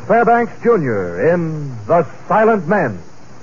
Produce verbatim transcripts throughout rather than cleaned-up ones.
Fairbanks, Junior in The Silent Men.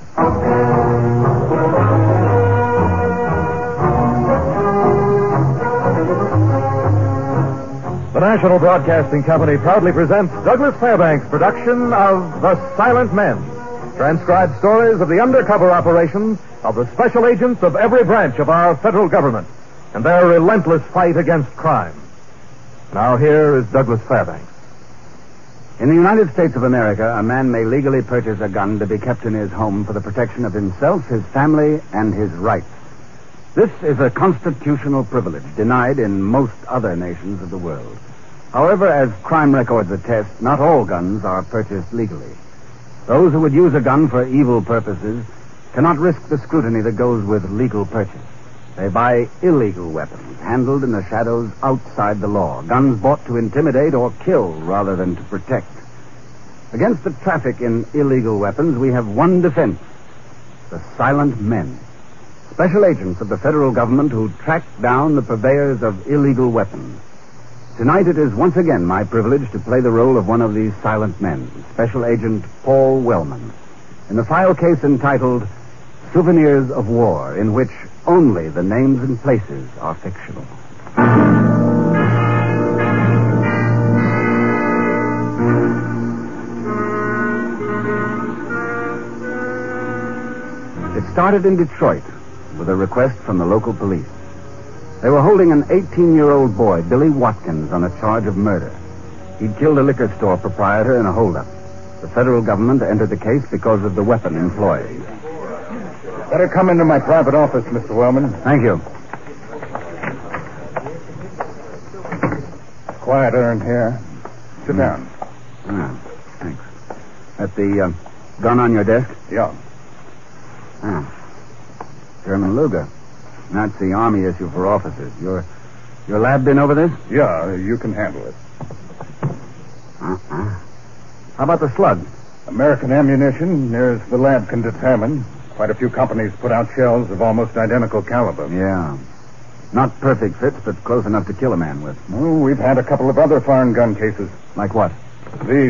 The National Broadcasting Company proudly presents Douglas Fairbanks' production of The Silent Men. Transcribed stories of the undercover operations of the special agents of every branch of our federal government and their relentless fight against crime. Now here is Douglas Fairbanks. In the United States of America, a man may legally purchase a gun to be kept in his home for the protection of himself, his family, and his rights. This is a constitutional privilege denied in most other nations of the world. However, as crime records attest, not all guns are purchased legally. Those who would use a gun for evil purposes cannot risk the scrutiny that goes with legal purchase. They buy illegal weapons, handled in the shadows outside the law. Guns bought to intimidate or kill rather than to protect. Against the traffic in illegal weapons, we have one defense: the silent men. Special agents of the federal government who track down the purveyors of illegal weapons. Tonight it is once again my privilege to play the role of one of these silent men, Special Agent Paul Wellman, in the file case entitled Souvenirs of War, in which only the names and places are fictional. It started in Detroit with a request from the local police. They were holding an eighteen-year-old boy, Billy Watkins, on a charge of murder. He'd killed a liquor store proprietor in a holdup. The federal government entered the case because of the weapon employed. Better come into my private office, Mister Wellman. Thank you. Quieter in here. Sit mm. down. Ah, thanks. At the uh, gun on your desk? Yeah. Ah. German Luger. Nazi Army issue for officers. Your your lab been over this? Yeah, you can handle it. Uh-uh. How about the slug? American ammunition, near as the lab can determine. Quite a few companies put out shells of almost identical caliber. Yeah. Not perfect fits, but close enough to kill a man with. Oh, we've had a couple of other foreign gun cases. Like what? These.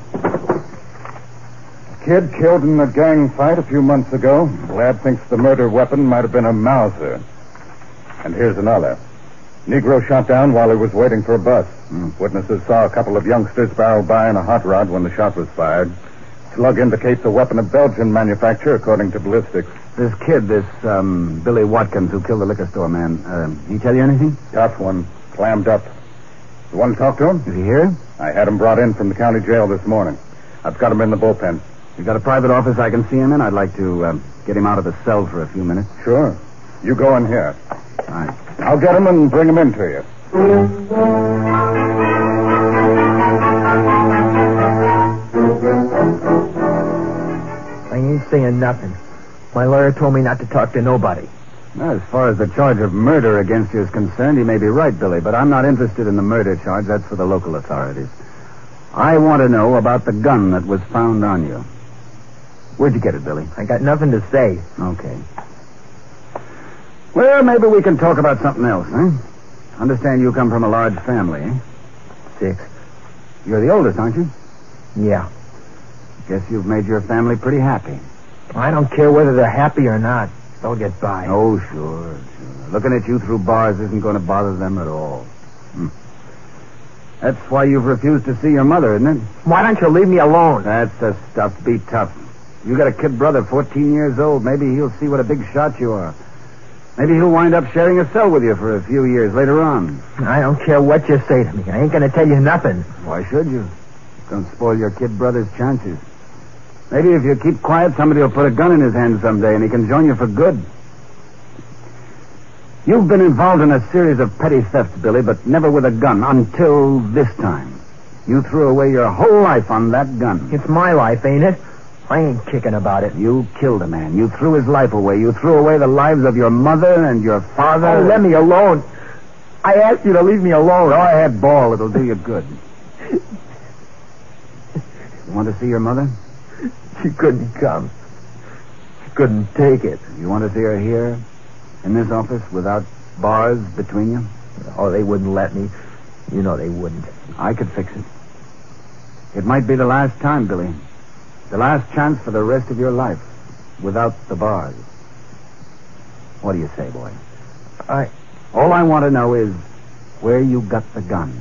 Kid killed in a gang fight a few months ago. The lab thinks the murder weapon might have been a Mauser. And here's another. Negro shot down while he was waiting for a bus. Mm. Witnesses saw a couple of youngsters barrel by in a hot rod when the shot was fired. Slug indicates a weapon of Belgian manufacture, according to ballistics. This kid, this um, Billy Watkins, who killed the liquor store man, uh, he tell you anything? Tough one. Clammed up. You want to talk to him? Is he here? I had him brought in from the county jail this morning. I've got him in the bullpen. You got a private office I can see him in? I'd like to uh, get him out of the cell for a few minutes. Sure. You go in here. All right. I'll get him and bring him in to you. I ain't saying nothing. My lawyer told me not to talk to nobody. Well, as far as the charge of murder against you is concerned, you may be right, Billy, but I'm not interested in the murder charge. That's for the local authorities. I want to know about the gun that was found on you. Where'd you get it, Billy? I got nothing to say. Okay. Well, maybe we can talk about something else, huh? Understand you come from a large family, eh? Six. You're the oldest, aren't you? Yeah. Guess you've made your family pretty happy. I don't care whether they're happy or not. They'll get by. Oh, sure, sure. Looking at you through bars isn't going to bother them at all. Hmm. That's why you've refused to see your mother, isn't it? Why don't you leave me alone? That's the stuff. Be tough. You got a kid brother, fourteen years old. Maybe he'll see what a big shot you are. Maybe he'll wind up sharing a cell with you for a few years later on. I don't care what you say to me. I ain't going to tell you nothing. Why should you? Don't spoil your kid brother's chances. Maybe if you keep quiet, somebody will put a gun in his hand someday and he can join you for good. You've been involved in a series of petty thefts, Billy, but never with a gun until this time. You threw away your whole life on that gun. It's my life, ain't it? I ain't kicking about it. You killed a man. You threw his life away. You threw away the lives of your mother and your father. Oh, let me alone. I asked you to leave me alone. Go ahead, Ball. It'll do you good. You want to see your mother? She couldn't come. She couldn't take it. You want to see her here? In this office, without bars between you? Oh, they wouldn't let me. You know they wouldn't. I could fix it. It might be the last time, Billy. The last chance for the rest of your life. Without the bars. What do you say, boy? I... All I want to know is where you got the gun.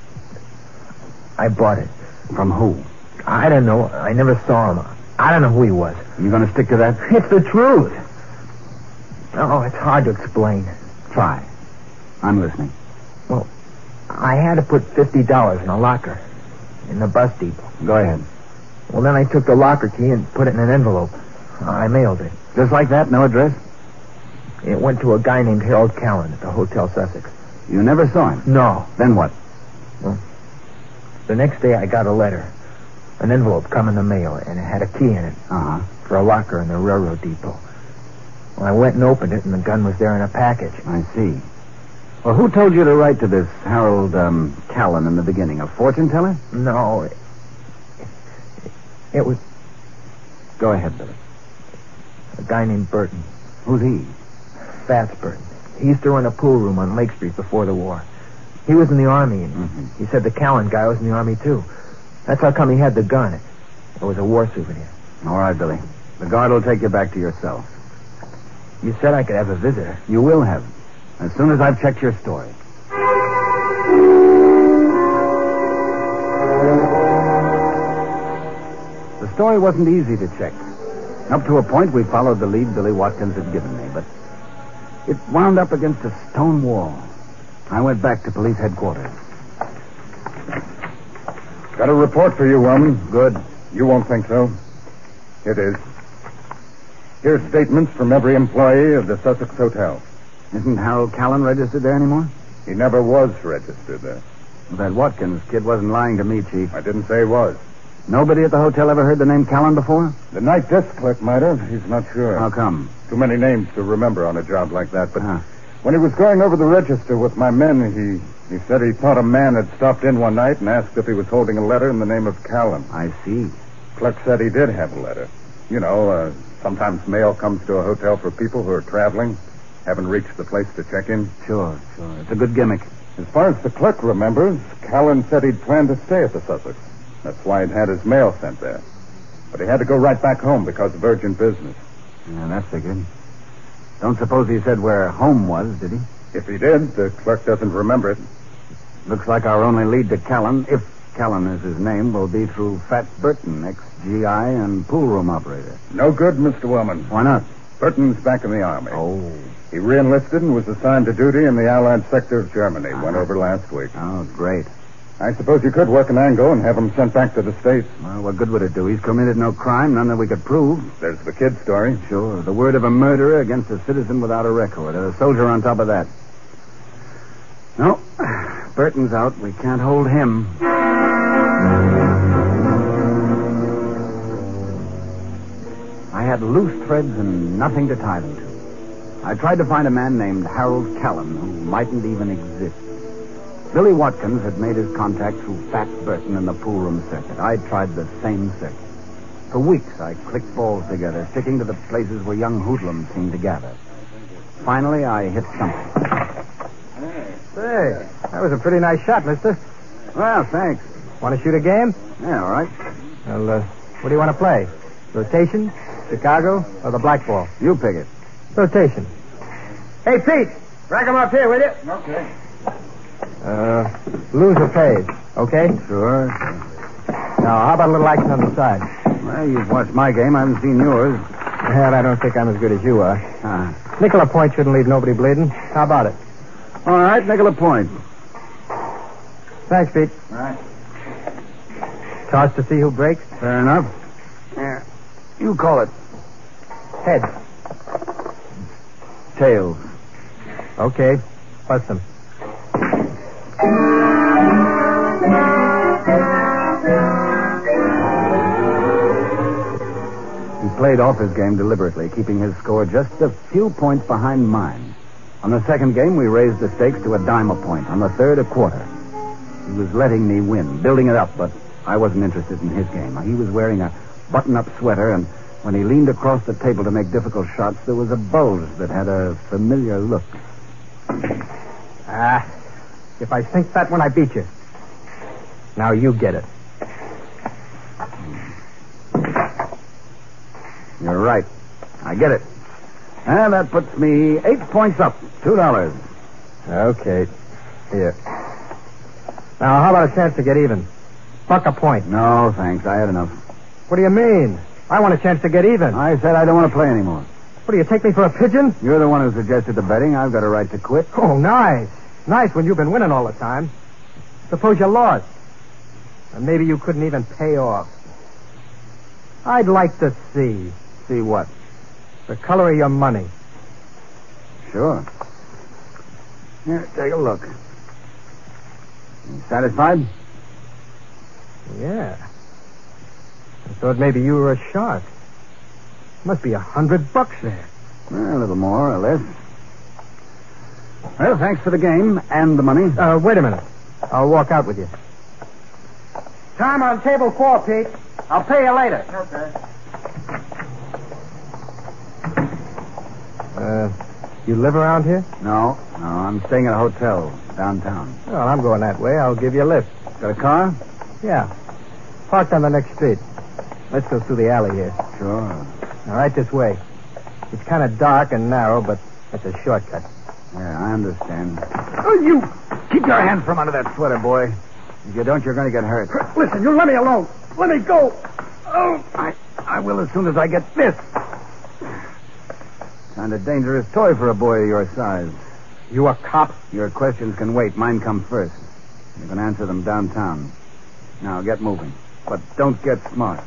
I bought it. From who? I don't know. I never saw him. I don't know who he was. You going to stick to that? It's the truth. Oh, it's hard to explain. Try. I'm listening. Well, I had to put fifty dollars in a locker in the bus depot. Go ahead. Well, then I took the locker key and put it in an envelope. I mailed it. Just like that? No address? It went to a guy named Harold Callan at the Hotel Sussex. You never saw him? No. Then what? Well, the next day I got a letter. An envelope come in the mail, and it had a key in it. Uh-huh. For a locker in the railroad depot. Well, I went and opened it, and the gun was there in a package. I see. Well, who told you to write to this Harold um, Callan in the beginning? A fortune teller? No. It, it was Go ahead, Billy. a guy named Burton. Who's he? Fats Burton. He used to run a pool room on Lake Street before the war. He was in the Army, and Mm-hmm. he said the Callan guy was in the Army, too. That's how come he had the gun. It, it was a war souvenir. All right, Billy. The guard will take you back to your cell. You said I could have a visitor. You will have. As soon as I've checked your story. The story wasn't easy to check. Up to a point, we followed the lead Billy Watkins had given me, but it wound up against a stone wall. I went back to police headquarters. Got a report for you, Wellman. Good. You won't think so. It is. Here's statements from every employee of the Sussex Hotel. Isn't Harold Callan registered there anymore? He never was registered there. That Watkins kid wasn't lying to me, Chief. I didn't say he was. Nobody at the hotel ever heard the name Callan before? The night desk clerk might have. He's not sure. How come? Too many names to remember on a job like that. But Huh. when he was going over the register with my men, he, he said he thought a man had stopped in one night and asked if he was holding a letter in the name of Callan. I see. Clerk said he did have a letter. You know, uh, sometimes mail comes to a hotel for people who are traveling, haven't reached the place to check in. Sure, sure. It's a good gimmick. As far as the clerk remembers, Callan said he'd planned to stay at the Sussex. That's why he'd had his mail sent there. But he had to go right back home because of urgent business. Yeah, that's figured. Don't suppose he said where home was, did he? If he did, the clerk doesn't remember it. Looks like our only lead to Callan, if Callan is his name, will be through Fat Burton, ex-G I and pool room operator. No good, Mister Wellman. Why not? Burton's back in the Army. Oh. He re-enlisted and was assigned to duty in the Allied sector of Germany. Ah. Went over last week. Oh, great. I suppose you could work an angle and have him sent back to the States. Well, what good would it do? He's committed no crime, none that we could prove. There's the kid story. Sure, the word of a murderer against a citizen without a record, and a soldier on top of that. No, Burton's out. We can't hold him. I had loose threads and nothing to tie them to. I tried to find a man named Harold Callan who mightn't even exist. Billy Watkins had made his contact through Fat Burton in the pool room circuit. I tried the same circuit. For weeks, I clicked balls together, sticking to the places where young hoodlums seemed to gather. Finally, I hit something. Say, that was a pretty nice shot, mister. Well, thanks. Want to shoot a game? Yeah, all right. Well, uh, what do you want to play? Rotation, Chicago, or the black ball? You pick it. Rotation. Hey, Pete, rack 'em up here, will you? Okay. Uh, loser pays, okay? Sure. Now, how about a little action on the side? Well, you've watched my game. I haven't seen yours. Well, I don't think I'm as good as you are. Huh. Nickel a point shouldn't leave nobody bleeding. How about it? All right, nickel a point. Thanks, Pete. All right. Toss to see who breaks? Fair enough. Yeah. You call it. Heads. Tails. Okay. Bust them. He played off his game deliberately, keeping his score just a few points behind mine. On the second game, we raised the stakes to a dime a point. On the third, a quarter. He was letting me win, building it up, but I wasn't interested in his game. He was wearing a button-up sweater, and when he leaned across the table to make difficult shots, there was a bulge that had a familiar look. Ah, if I sink that one, I beat you. Now you get it. You're right. I get it. And that puts me eight points up. Two dollars. Okay. Here. Now, how about a chance to get even? Buck a point. No, thanks. I had enough. What do you mean? I want a chance to get even. I said I don't want to play anymore. What, do you take me for a pigeon? You're the one who suggested the betting. I've got a right to quit. Oh, nice. Nice when you've been winning all the time. Suppose you lost. And maybe you couldn't even pay off. I'd like to see. See what? The color of your money. Sure. Here, take a look. You satisfied? Yeah. I thought maybe you were a shark. Must be a hundred bucks there. Well, a little more or less. Well, thanks for the game and the money. Uh, wait a minute. I'll walk out with you. Time on table four, Pete. I'll pay you later. Okay. Uh, you live around here? No, no, I'm staying at a hotel downtown. Well, I'm going that way. I'll give you a lift. Got a car? Yeah. Parked on the next street. Let's go through the alley here. Sure. All right, this way. It's kind of dark and narrow, but that's a shortcut. Yeah, I understand. Oh, you! Keep your hand from under that sweater, boy. If you don't, you're going to get hurt. Listen, you let me alone. Let me go. Oh, I, I will as soon as I get this. Kind of dangerous toy for a boy of your size. You a cop? Your questions can wait. Mine come first. You can answer them downtown. Now, get moving. But don't get smart.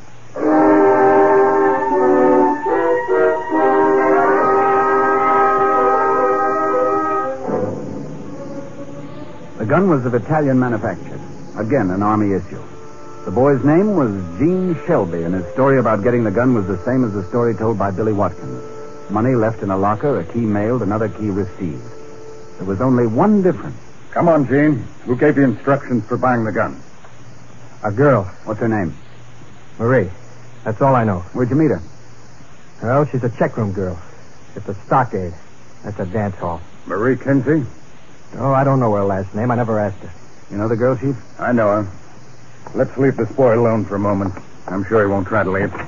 The gun was of Italian manufacture. Again, an Army issue. The boy's name was Gene Shelby, and his story about getting the gun was the same as the story told by Billy Watkins. Money left in a locker, a key mailed, another key received. There was only one difference. Come on, Gene. Who gave you instructions for buying the gun? A girl. What's her name? Marie. That's all I know. Where'd you meet her? Well, she's a checkroom girl. At the Stockade. That's a dance hall. Marie Kinsey? Oh, I don't know her last name. I never asked her. You know the girl, Chief? I know her. Let's leave this boy alone for a moment. I'm sure he won't try to leave.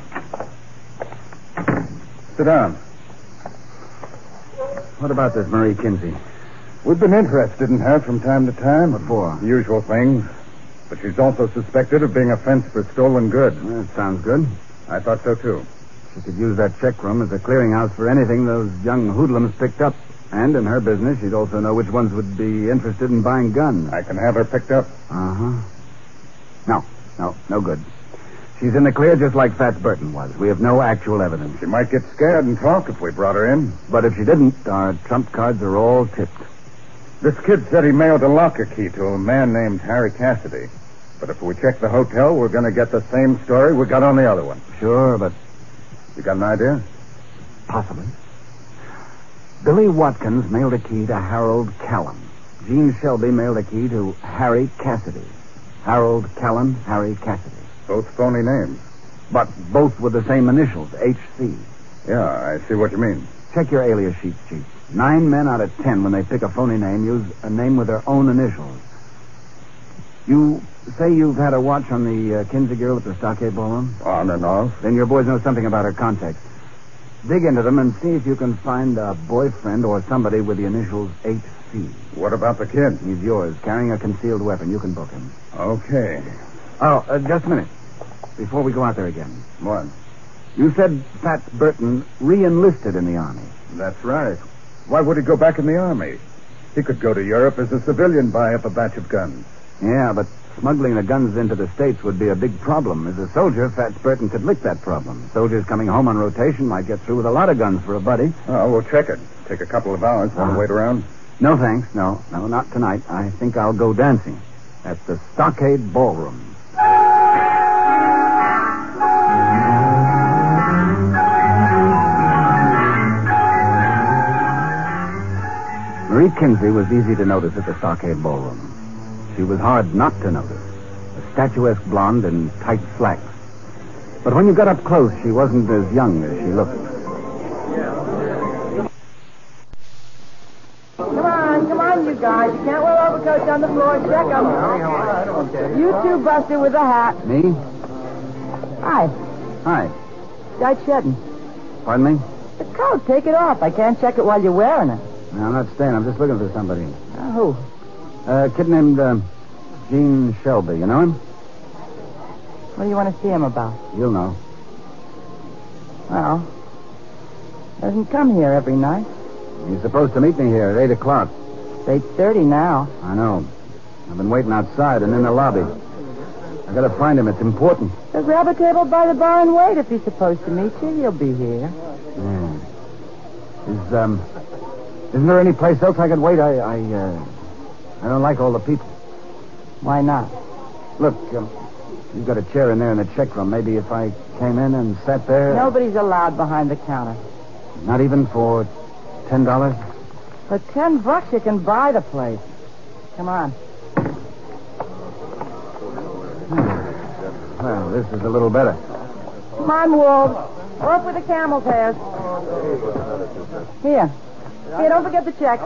Sit down. What about this Marie Kinsey? We've been interested in her from time to time. What for? The usual things. But she's also suspected of being a fence for stolen goods. Well, that sounds good. I thought so, too. She could use that check room as a clearinghouse for anything those young hoodlums picked up. And in her business, she'd also know which ones would be interested in buying guns. I can have her picked up. Uh-huh. No, no, no good. She's in the clear just like Fats Burton was. We have no actual evidence. She might get scared and talk if we brought her in. But if she didn't, our trump cards are all tipped. This kid said he mailed a locker key to a man named Harry Cassidy. But if we check the hotel, we're going to get the same story we got on the other one. Sure, but... You got an idea? Possibly. Billy Watkins mailed a key to Harold Callan. Gene Shelby mailed a key to Harry Cassidy. Harold Callan, Harry Cassidy. Both phony names. But both with the same initials, H C. Yeah, I see what you mean. Check your alias sheets, Chief. Nine men out of ten, when they pick a phony name, use a name with their own initials. You say you've had a watch on the uh, Kinsey girl at the Stockade Ballroom? On and off. Then your boys know something about her contacts. Dig into them and see if you can find a boyfriend or somebody with the initials H C. What about the kid? He's yours, carrying a concealed weapon. You can book him. Okay. Oh, uh, just a minute. Before we go out there again. What? You said Fats Burton re-enlisted in the Army. That's right. Why would he go back in the Army? He could go to Europe as a civilian, buy up a batch of guns. Yeah, but smuggling the guns into the States would be a big problem. As a soldier, Fats Burton could lick that problem. Soldiers coming home on rotation might get through with a lot of guns for a buddy. Oh, we'll check it. Take a couple of hours. Want to Uh-huh. wait around? No, thanks. No, no, not tonight. I think I'll go dancing at the Stockade Ballroom. Marie Kinsey was easy to notice at the Stockade Ballroom. She was hard not to notice. A statuesque blonde in tight slacks. But when you got up close, she wasn't as young as she looked. Come on, come on, you guys. You can't wear overcoats on the floor. Check them. You two, Buster, with a hat. Me? Hi, Hi. Dutch Shedden. Pardon me? The coat, take it off. I can't check it while you're wearing it. No, I'm not staying. I'm just looking for somebody. Uh, who? A kid named uh, Gene Shelby. You know him? What do you want to see him about? You'll know. Well, doesn't come here every night. He's supposed to meet me here at eight o'clock. It's eight thirty now. I know. I've been waiting outside and in the lobby. I gotta find him. It's important. So grab a table by the bar and wait. If he's supposed to meet you, he'll be here. Yeah. Is, um... Isn't there any place else I could wait? I, I, uh... I don't like all the people. Why not? Look, um, you've got a chair in there in the check room. Maybe if I came in and sat there... Nobody's allowed behind the counter. Not even for ten dollars? For ten bucks, you can buy the place. Come on. Well, this is a little better. Come on, Wolf. Off with the camel's hairs. Here. Here, don't forget the check.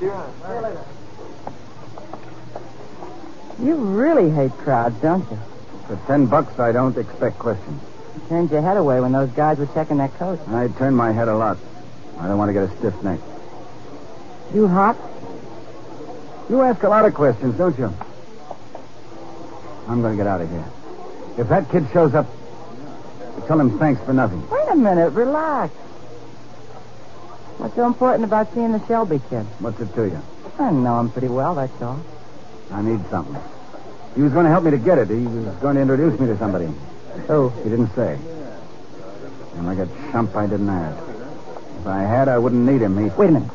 You really hate crowds, don't you? For ten bucks, I don't expect questions. You turned your head away when those guys were checking their coats. I turn my head a lot. I don't want to get a stiff neck. You hot? You ask a lot of questions, don't you? I'm going to get out of here. If that kid shows up, tell him thanks for nothing. Wait a minute. Relax. What's so important about seeing the Shelby kid? What's it to you? I know him pretty well, that's all. I need something. He was going to help me to get it. He was going to introduce me to somebody. Who? He didn't say. And like a chump, I didn't ask. If I had, I wouldn't need him. He... Wait a minute.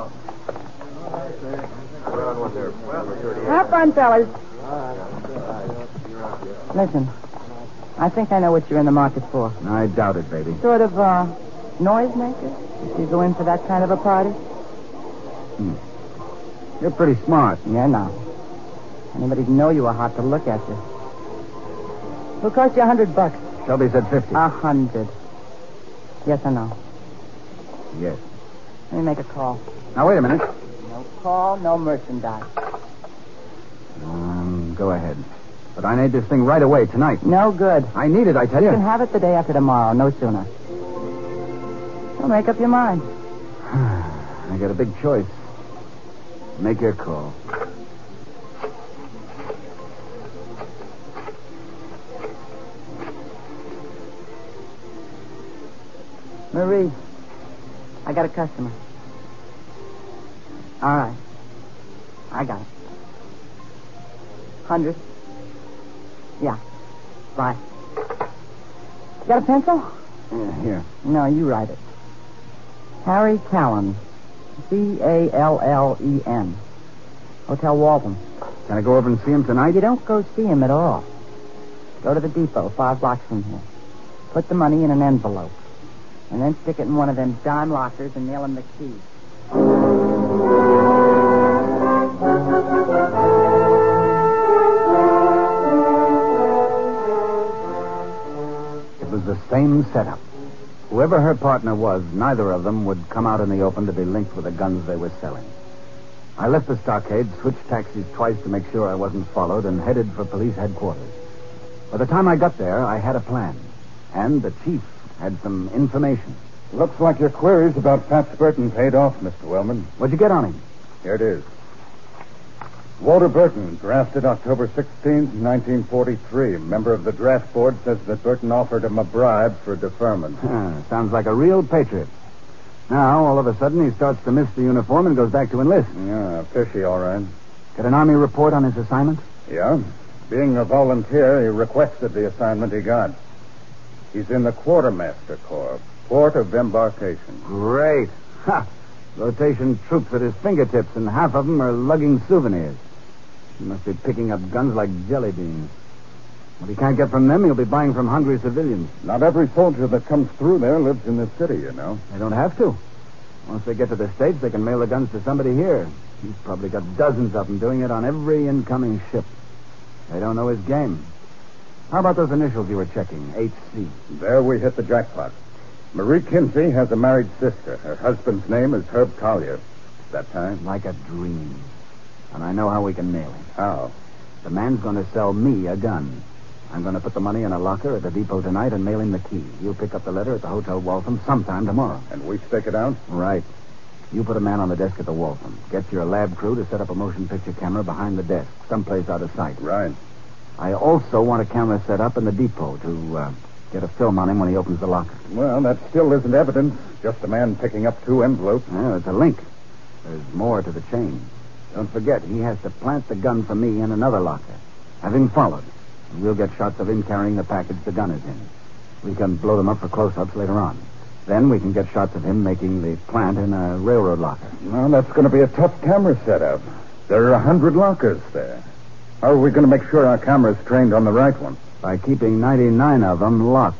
Have fun, fellas. Listen, I think I know what you're in the market for. I doubt it, baby. Sort of, uh, noisemaker? If you go in for that kind of a party? Hmm. You're pretty smart. Yeah, no. Anybody'd know you were hot to look at you. It'll cost you a hundred bucks. Shelby said fifty. A hundred. Yes or no? Yes. Let me make a call. Now, wait a minute. No call, no merchandise. Um, go ahead. But I need this thing right away, tonight. No good. I need it, I tell You you. can have it the day after tomorrow, no sooner. So make up your mind. I got a big choice. Make your call. Marie, I got a customer. All right. I got it. Hundred. Yeah. Bye. You got a pencil? Yeah, here. No, you write it. Harry Callen. C A L L E N. Hotel Waltham. Can I go over and see him tonight? You don't go see him at all. Go to the depot, five blocks from here. Put the money in an envelope. And then stick it in one of them dime lockers and nail him the key. It was the same setup. Whoever her partner was, neither of them would come out in the open to be linked with the guns they were selling. I left the stockade, switched taxis twice to make sure I wasn't followed, and headed for police headquarters. By the time I got there, I had a plan. And the chief had some information. Looks like your queries about Fats Burton paid off, Mister Wellman. What'd you get on him? Here it is. Walter Burton, drafted October sixteenth, nineteen forty-three. Member of the draft board says that Burton offered him a bribe for deferment. Ah, sounds like a real patriot. Now, all of a sudden, he starts to miss the uniform and goes back to enlist. Yeah, fishy, all right. Get an Army report on his assignment? Yeah. Being a volunteer, he requested the assignment he got. He's in the Quartermaster Corps, port of embarkation. Great. Ha! Rotation troops at his fingertips, and half of them are lugging souvenirs. He must be picking up guns like jelly beans. What he can't get from them, he'll be buying from hungry civilians. Not every soldier that comes through there lives in this city, you know. They don't have to. Once they get to the States, they can mail the guns to somebody here. He's probably got dozens of them doing it on every incoming ship. They don't know his game. How about those initials you were checking? H C. There we hit the jackpot. Marie Kinsey has a married sister. Her husband's name is Herb Collier. That time? Like a dream. And I know how we can nail him. How? The man's going to sell me a gun. I'm going to put the money in a locker at the depot tonight and mail him the key. You'll pick up the letter at the Hotel Waltham sometime tomorrow. And we stake it out? Right. You put a man on the desk at the Waltham. Get your lab crew to set up a motion picture camera behind the desk, someplace out of sight. Right. I also want a camera set up in the depot to uh, get a film on him when he opens the locker. Well, that still isn't evidence. Just a man picking up two envelopes. Yeah, it's a link. There's more to the chain. Don't forget, he has to plant the gun for me in another locker. Have him followed. And we'll get shots of him carrying the package the gun is in. We can blow them up for close-ups later on. Then we can get shots of him making the plant in a railroad locker. Well, that's going to be a tough camera setup. There are a hundred lockers there. How are we going to make sure our camera's trained on the right one? By keeping ninety-nine of them locked.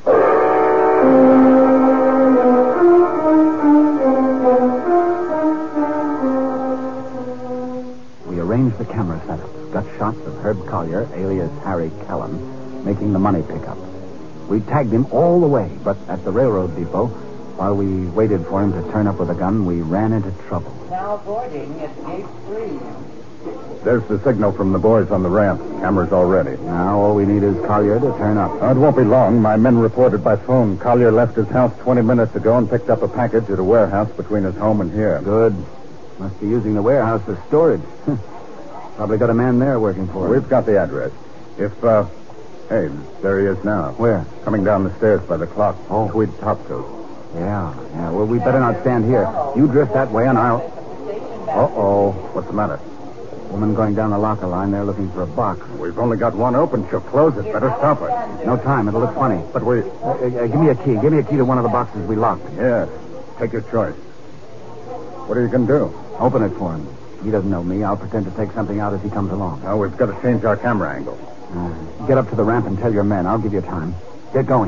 We arranged the camera setups, got shots of Herb Collier, alias Harry Callan, making the money pickup. We tagged him all the way, but at the railroad depot, while we waited for him to turn up with a gun, we ran into trouble. Now boarding at gate three. There's the signal from the boys on the ramp. Camera's all ready. Now all we need is Collier to turn up. Oh, it won't be long. My men reported by phone. Collier left his house twenty minutes ago and picked up a package at a warehouse between his home and here. Good. Must be using the warehouse for storage. Probably got a man there working for him. We've got the address. If, uh... Hey, there he is now. Where? Coming down the stairs by the clock. Oh. Tweed topcoat. Yeah, yeah. Well, we better not stand here. You drift that way and I'll... Uh-oh. What's the matter? Woman going down the locker line there looking for a box. We've only got one open. She'll close it. Better stop her. No time. It'll look funny. But we... Uh, uh, give me a key. Give me a key to one of the boxes we locked. Yes. Take your choice. What are you going to do? Open it for him. He doesn't know me. I'll pretend to take something out as he comes along. Now, we've got to change our camera angle. Uh, get up to the ramp and tell your men. I'll give you time. Get going.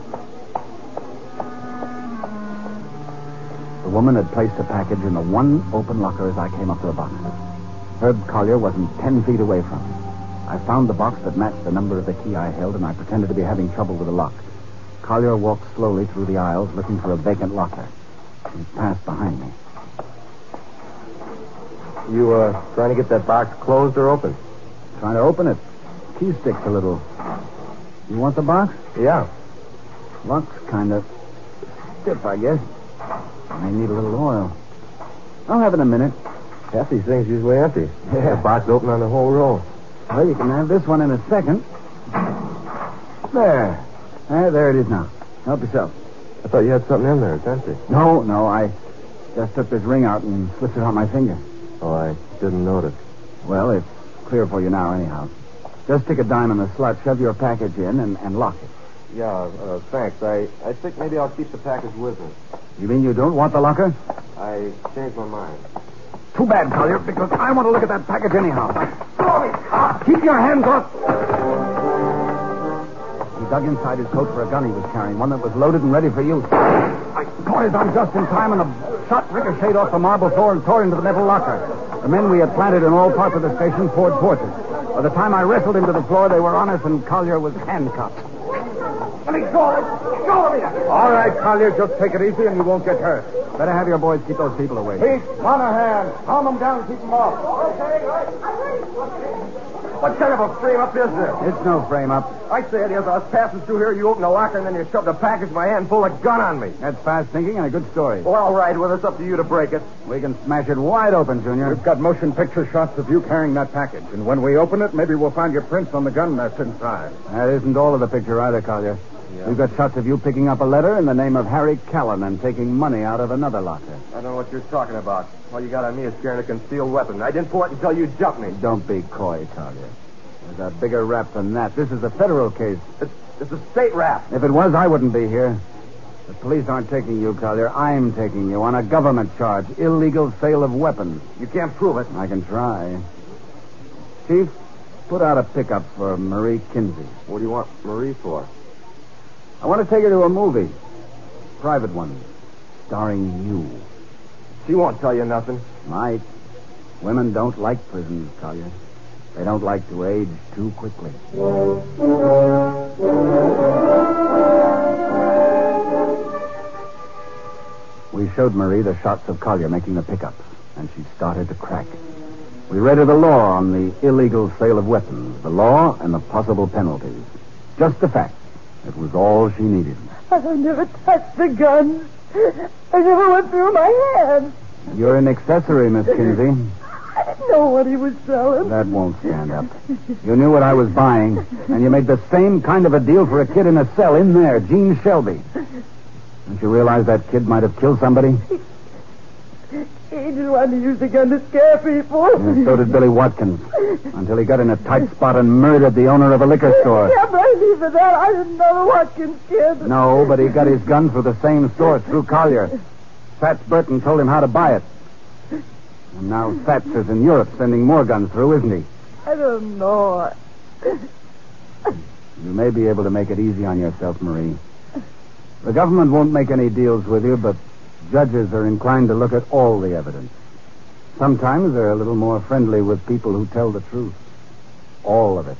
The woman had placed a package in the one open locker as I came up to the box. Herb Collier wasn't ten feet away from it. I found the box that matched the number of the key I held, and I pretended to be having trouble with the lock. Collier walked slowly through the aisles, looking for a vacant locker. He passed behind me. You, uh, trying to get that box closed or open? Trying to open it. Key sticks a little. You want the box? Yeah. Lock's kind of stiff, I guess. May need a little oil. I'll have it in a minute. Half these things usually empty. Yeah. The box open on the whole roll. Well, you can have this one in a second. There. There, there it is now. Help yourself. I thought you had something in there. It's empty. No, no, I just took this ring out and slipped it on my finger. Oh, I didn't notice. Well, it's clear for you now, anyhow. Just stick a dime in the slot, shove your package in, and, and lock it. Yeah, uh, thanks. I, I think maybe I'll keep the package with me. You mean you don't want the locker? I changed my mind. Too bad, Collier, because I want to look at that package anyhow. Keep your hands off. He dug inside his coat for a gun he was carrying, one that was loaded and ready for use. I caught his arm just in time, and the shot ricocheted off the marble floor and tore into the metal locker. The men we had planted in all parts of the station poured towards us. By the time I wrestled him to the floor, they were on us, and Collier was handcuffed. Let me go. Go of here. All right, Collier, just take it easy and you won't get hurt. Better have your boys keep those people away. Pete, Monahan, calm them down and keep them off. Okay, right. What kind of a frame-up is this? It's no frame-up. I say it is. I was passing through here, you opened the locker, and then you shoved a package in my hand full of gun on me. That's fast thinking and a good story. Well, all right. Well, it's up to you to break it. We can smash it wide open, Junior. We've got motion picture shots of you carrying that package. And when we open it, maybe we'll find your prints on the gun that's inside. That isn't all of the picture either, Collier. Yeah. We've got shots of you picking up a letter in the name of Harry Callan and taking money out of another locker. I don't know what you're talking about. All you got on me is carrying a concealed weapon. I didn't pull it until you jumped me. Don't be coy, Collier. There's a bigger rap than that. This is a federal case. It's, it's a state rap. If it was, I wouldn't be here. The police aren't taking you, Collier. I'm taking you on a government charge. Illegal sale of weapons. You can't prove it. I can try. Chief, put out a pickup for Marie Kinsey. What do you want Marie for? I want to take her to a movie. Private one. Starring you. She won't tell you nothing. Might. Women don't like prisons, Collier. They don't like to age too quickly. We showed Marie the shots of Collier making the pickups, and she started to crack. We read her the law on the illegal sale of weapons, the law and the possible penalties. Just the facts. It was all she needed. I never touched the gun. I never went through my hands. You're an accessory, Miss Kinsey. I didn't know what he was selling. That won't stand up. You knew what I was buying, and you made the same kind of a deal for a kid in a cell in there, Gene Shelby. Don't you realize that kid might have killed somebody? He just wanted to use the gun to scare people. And so did Billy Watkins, until he got in a tight spot and murdered the owner of a liquor store. Yeah, but I leave for that. I didn't know the Watkins kid. No, but he got his gun through the same source, through Collier. Fats Burton told him how to buy it. And now Fats is in Europe sending more guns through, isn't he? I don't know. You may be able to make it easy on yourself, Marie. The government won't make any deals with you, but judges are inclined to look at all the evidence. Sometimes they're a little more friendly with people who tell the truth. All of it.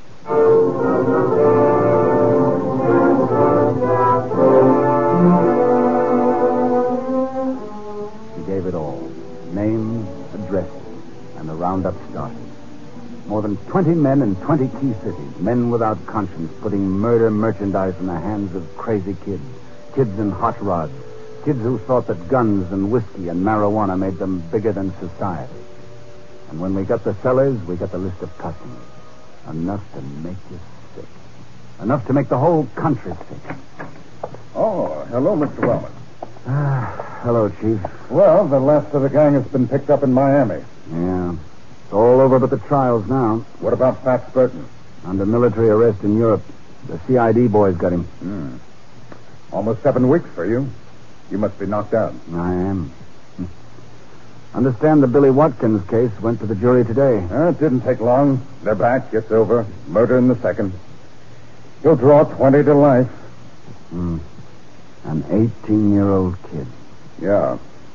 She gave it all. Names, addresses, and the roundup started. More than twenty men in twenty key cities, men without conscience, putting murder merchandise in the hands of crazy kids, kids in hot rods, kids who thought that guns and whiskey and marijuana made them bigger than society. And when we got the sellers, we got the list of customers. Enough to make you sick. Enough to make the whole country sick. Oh, hello, Mister Wellman. Ah, hello, Chief. Well, the last of the gang has been picked up in Miami. Yeah. It's all over but the trials now. What about Fats Burton? Under military arrest in Europe. The C I D boys got him. Hmm. Almost seven weeks for you. You must be knocked out. I am. Understand the Billy Watkins case went to the jury today. Uh, it didn't take long. They're back. It's over. Murder in the second. He'll draw twenty to life. Hmm. An eighteen-year-old kid. Yeah.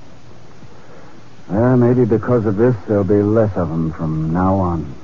Well, maybe because of this, there'll be less of them from now on.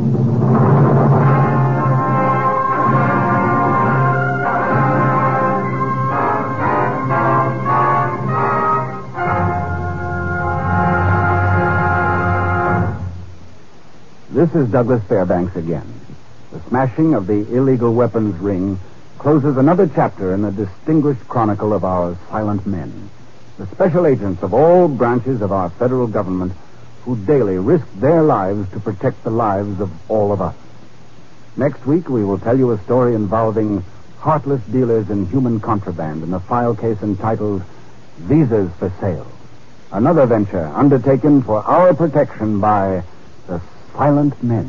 This is Douglas Fairbanks again. The smashing of the illegal weapons ring closes another chapter in the distinguished chronicle of our silent men, the special agents of all branches of our federal government who daily risk their lives to protect the lives of all of us. Next week, we will tell you a story involving heartless dealers in human contraband in a file case entitled Visas for Sale. Another venture undertaken for our protection by the Silent Men.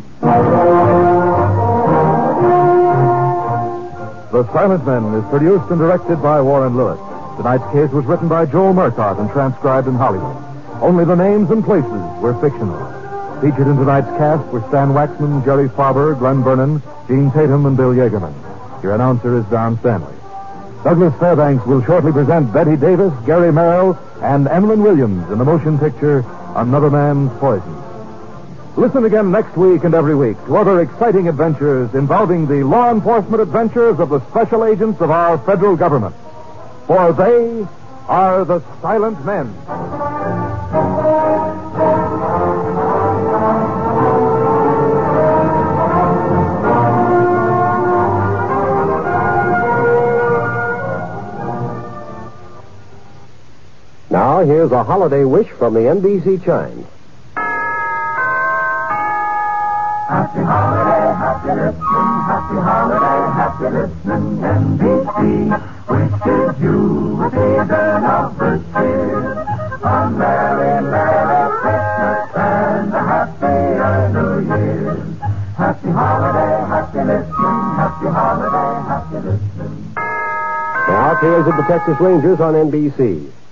The Silent Men is produced and directed by Warren Lewis. Tonight's case was written by Joel Murtaugh and transcribed in Hollywood. Only the names and places were fictional. Featured in tonight's cast were Stan Waxman, Jerry Farber, Glenn Vernon, Gene Tatum, and Bill Yeagerman. Your announcer is Don Stanley. Douglas Fairbanks will shortly present Betty Davis, Gary Merrill, and Emlyn Williams in the motion picture Another Man's Poison. Listen again next week and every week to other exciting adventures involving the law enforcement adventures of the special agents of our federal government. For they are the Silent Men. Now, here's a holiday wish from the N B C Chimes. Happy holiday, happy listening, happy holiday, happy listening, N B C wishes you a season of good cheer, a merry, merry Christmas and a happier New Year. Happy holiday, happy listening, happy holiday, happy listening. Now, Tales of the Texas Rangers on N B C.